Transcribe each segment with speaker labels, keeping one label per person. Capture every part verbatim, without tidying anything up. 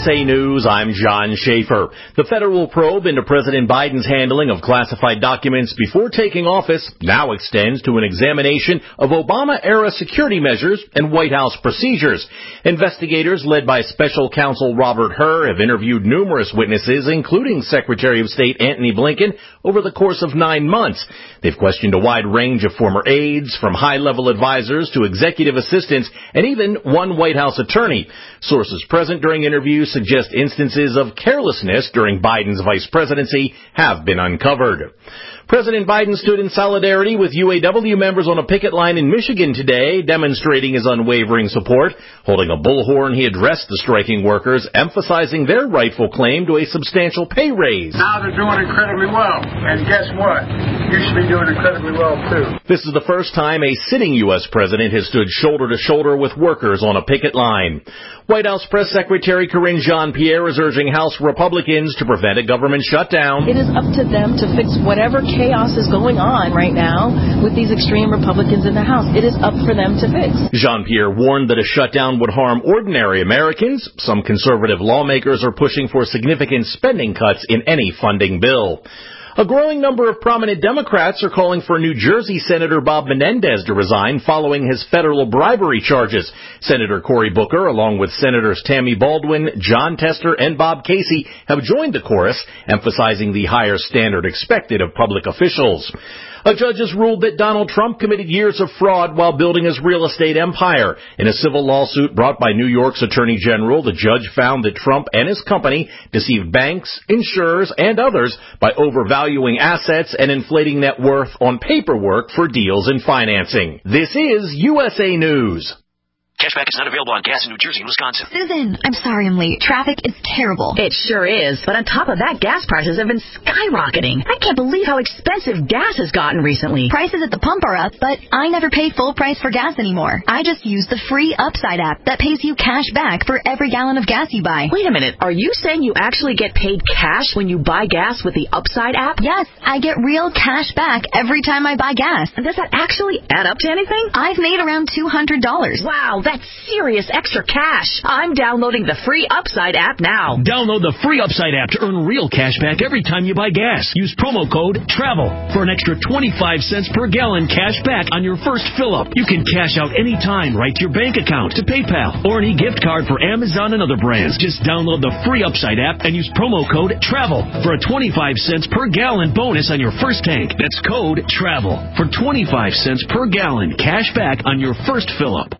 Speaker 1: S A News, I'm John Schaefer. The federal probe into President Biden's handling of classified documents before taking office now extends to an examination of Obama-era security measures and White House procedures. Investigators led by Special Counsel Robert Hur have interviewed numerous witnesses, including Secretary of State Antony Blinken, over the course of nine months. They've questioned a wide range of former aides, from high-level advisors to executive assistants, and even one White House attorney. Sources present during interviews suggest instances of carelessness during Biden's vice presidency have been uncovered. President Biden stood in solidarity with U A W members on a picket line in Michigan today, demonstrating his unwavering support. Holding a bullhorn, he addressed the striking workers, emphasizing their rightful claim to a substantial pay raise.
Speaker 2: Now they're doing incredibly well, and guess what? You should be doing incredibly well, too.
Speaker 1: This is the first time a sitting U S president has stood shoulder to shoulder with workers on a picket line. White House Press Secretary Karine Jean-Pierre is urging House Republicans to prevent a government shutdown.
Speaker 3: It is up to them to fix whatever chaos is going on right now with these extreme Republicans in the House. It is up for them to fix.
Speaker 1: Jean-Pierre warned that a shutdown would harm ordinary Americans. Some conservative lawmakers are pushing for significant spending cuts in any funding bill. A growing number of prominent Democrats are calling for New Jersey Senator Bob Menendez to resign following his federal bribery charges. Senator Cory Booker, along with Senators Tammy Baldwin, John Tester, and Bob Casey, have joined the chorus, emphasizing the higher standard expected of public officials. A judge has ruled that Donald Trump committed years of fraud while building his real estate empire. In a civil lawsuit brought by New York's Attorney General, the judge found that Trump and his company deceived banks, insurers, and others by overvaluing assets and inflating net worth on paperwork for deals and financing. This is U S A News.
Speaker 4: Cashback is not available on gas in New Jersey and Wisconsin.
Speaker 5: Susan, I'm sorry I'm late. Traffic is terrible.
Speaker 6: It sure is. But on top of that, gas prices have been skyrocketing. I can't believe how expensive gas has gotten recently.
Speaker 5: Prices at the pump are up, but I never pay full price for gas anymore. I just use the free Upside app that pays you cash back for every gallon of gas you buy.
Speaker 6: Wait a minute. Are you saying you actually get paid cash when you buy gas with the Upside app?
Speaker 5: Yes, I get real cash back every time I buy gas.
Speaker 6: And does that actually add up to anything?
Speaker 5: I've made around two hundred dollars.
Speaker 6: Wow, that's serious extra cash. I'm downloading the free Upside app now.
Speaker 7: Download the free Upside app to earn real cash back every time you buy gas. Use promo code TRAVEL for an extra twenty-five cents per gallon cash back on your first fill-up. You can cash out anytime right to your bank account, to PayPal, or any gift card for Amazon and other brands. Just download the free Upside app and use promo code TRAVEL for a twenty-five cents per gallon bonus on your first tank. That's code TRAVEL for twenty-five cents per gallon cash back on your first fill-up.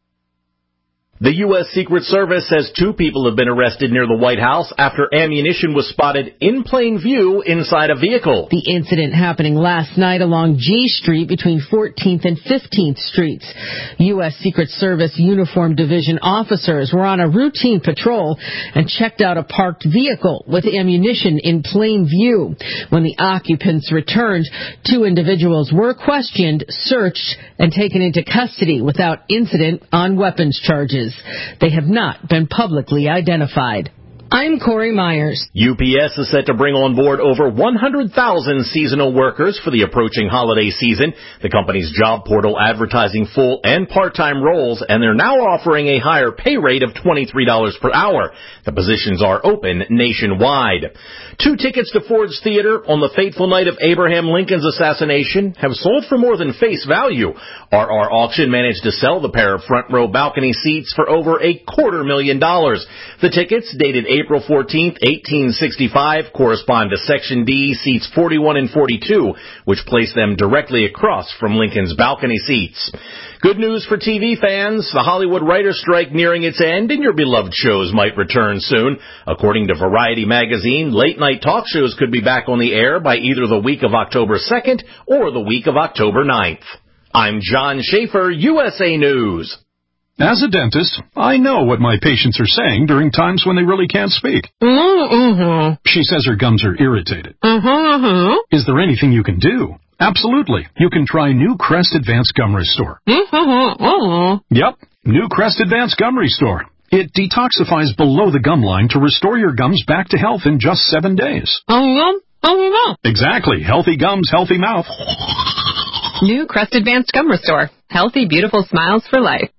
Speaker 1: The U S Secret Service says two people have been arrested near the White House after ammunition was spotted in plain view inside a vehicle.
Speaker 8: The incident happening last night along G Street between fourteenth and fifteenth Streets. U S Secret Service Uniform Division officers were on a routine patrol and checked out a parked vehicle with ammunition in plain view. When the occupants returned, two individuals were questioned, searched, and taken into custody without incident on weapons charges. They have not been publicly identified. I'm Corey Myers.
Speaker 1: U P S is set to bring on board over one hundred thousand seasonal workers for the approaching holiday season. The company's job portal advertising full and part-time roles, and they're now offering a higher pay rate of twenty-three dollars per hour. The positions are open nationwide. Two tickets to Ford's Theater on the fateful night of Abraham Lincoln's assassination have sold for more than face value. R R Auction managed to sell the pair of front-row balcony seats for over a quarter million dollars. The tickets, dated April fourteenth, eighteen sixty-five, correspond to Section D, seats forty-one and forty-two, which place them directly across from Lincoln's balcony seats. Good news for T V fans. The Hollywood writers' strike nearing its end, and your beloved shows might return soon. According to Variety magazine, late-night talk shows could be back on the air by either the week of October second or the week of October ninth. I'm John Schaefer, U S A News.
Speaker 9: As a dentist, I know what my patients are saying during times when they really can't speak.
Speaker 8: Mm-hmm.
Speaker 9: She says her gums are irritated.
Speaker 8: Mm-hmm.
Speaker 9: Is there anything you can do? Absolutely. You can try new Crest Advanced Gum Restore.
Speaker 8: Mm-hmm.
Speaker 9: Yep, new Crest Advanced Gum Restore. It detoxifies below the gum line to restore your gums back to health in just seven days.
Speaker 8: Mm-hmm.
Speaker 9: Exactly. Healthy gums, healthy mouth.
Speaker 10: New Crest Advanced Gum Restore. Healthy, beautiful smiles for life.